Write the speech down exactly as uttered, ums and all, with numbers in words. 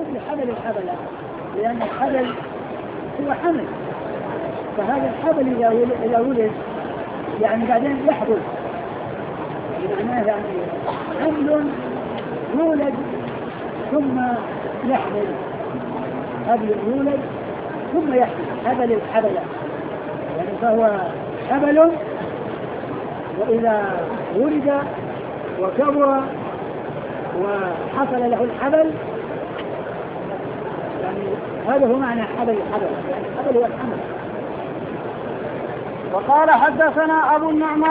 مثل حبل الحبل، لأن الحبل هو حمل، فهذا الحبل إذا ولد يعني بعدين يحبل، معناه يعني حمل يولد ثم يحمل، حبل يولد ثم يحمل، حبل الحبل يعني فهو حبل، وإذا ولد وكبر وحصل له الحبل يعني هذا هو معنى حبل الحبل، يعني الحبل هو الحمل. وقال حدثنا أبو النعمان